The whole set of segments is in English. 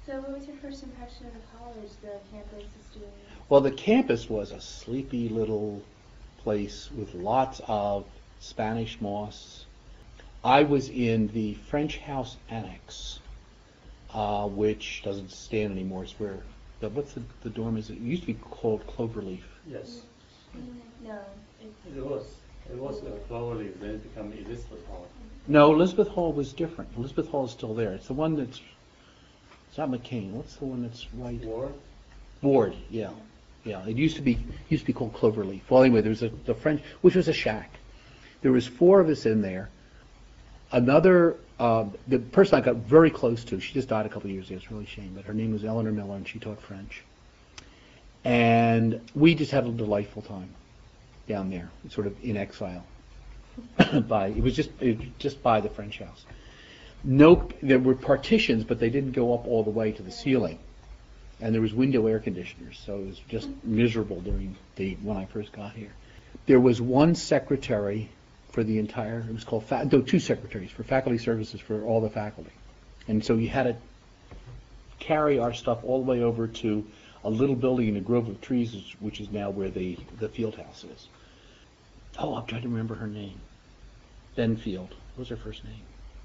So what was your first impression of the college, the campus, the students? Well, the campus was a sleepy little place with lots of Spanish moss. I was in the French House Annex, which doesn't stand anymore. It's where, what's the dorm is? It used to be called Cloverleaf. Yes. No. It was. It was a Cloverleaf, then it became Elizabeth Hall. No, Elizabeth Hall was different. Elizabeth Hall is still there. It's the one that's, it's not McCain. What's the one that's right? Ward? Ward, yeah. Yeah, it used to be called Cloverleaf. Well, anyway, there was the French, which was a shack. There was 4 of us in there. Another, the person I got very close to, she just died a couple of years ago, it's really a shame, but her name was Eleanor Miller, and she taught French. And we just had a delightful time down there, sort of in exile. It was just by the French house. No, there were partitions, but they didn't go up all the way to the ceiling. And there was window air conditioners, so it was just miserable when I first got here. There was one secretary for the entire, it was called, 2 secretaries for faculty services for all the faculty. And so you had to carry our stuff all the way over to a little building in a grove of trees, which is now where the field house is. Oh, I'm trying to remember her name. Benfield. What was her first name?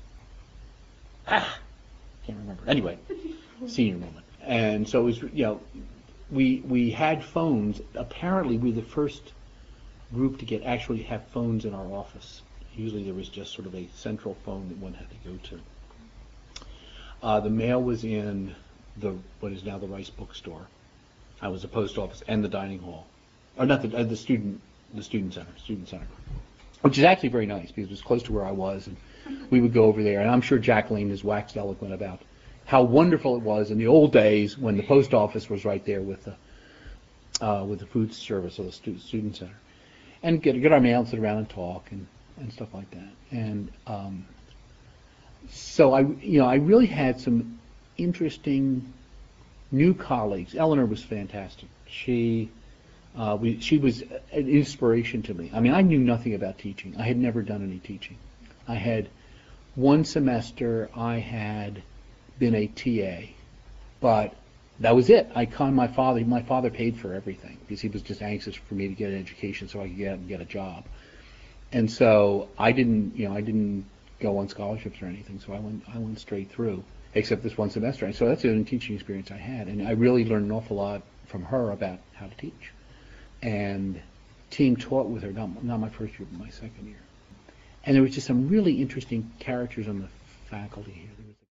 Can't remember. Anyway, senior moment. And so it was, we had phones. Apparently, we were the first group to actually have phones in our office. Usually there was just sort of a central phone that one had to go to. The mail was in what is now the Rice Bookstore. I was the post office and the dining hall, or not the student center, which is actually very nice because it was close to where I was, and we would go over there. And I'm sure Jacqueline has waxed eloquent about how wonderful it was in the old days when the post office was right there with the food service or the student center, and get our mail and sit around and talk and stuff like that. And so I really had some interesting new colleagues. Eleanor was fantastic. She was an inspiration to me. I mean, I knew nothing about teaching. I had never done any teaching. I had one semester I had been a TA, but that was it. My father paid for everything because he was just anxious for me to get an education so I could get a job. And so I didn't go on scholarships or anything, so I went straight through, except this one semester. And so that's the only teaching experience I had, and I really learned an awful lot from her about how to teach. And team taught with her, not my first year, but my second year. And there was just some really interesting characters on the faculty here.